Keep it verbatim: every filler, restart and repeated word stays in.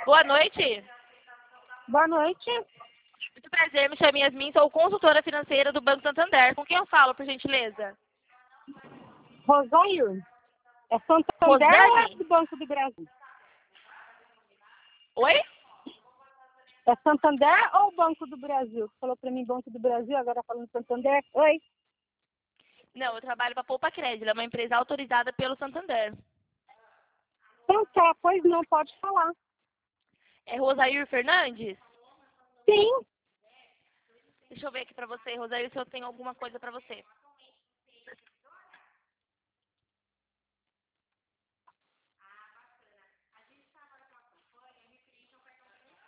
Boa noite. Boa noite. Muito prazer, me chamo Yasmin, sou consultora financeira do Banco Santander. Com quem eu falo, por gentileza? Rosane? É Santander Rosane? ou é do Banco do Brasil? Oi? É Santander ou Banco do Brasil? Você falou pra mim Banco do Brasil, agora falando Santander. Oi? Não, eu trabalho para a Poupa Crédito, é uma empresa autorizada pelo Santander. Então tá, pois não, pode falar. É Rosair Fernandes? Sim. Deixa eu ver aqui para você, Rosair, se eu tenho alguma coisa para você.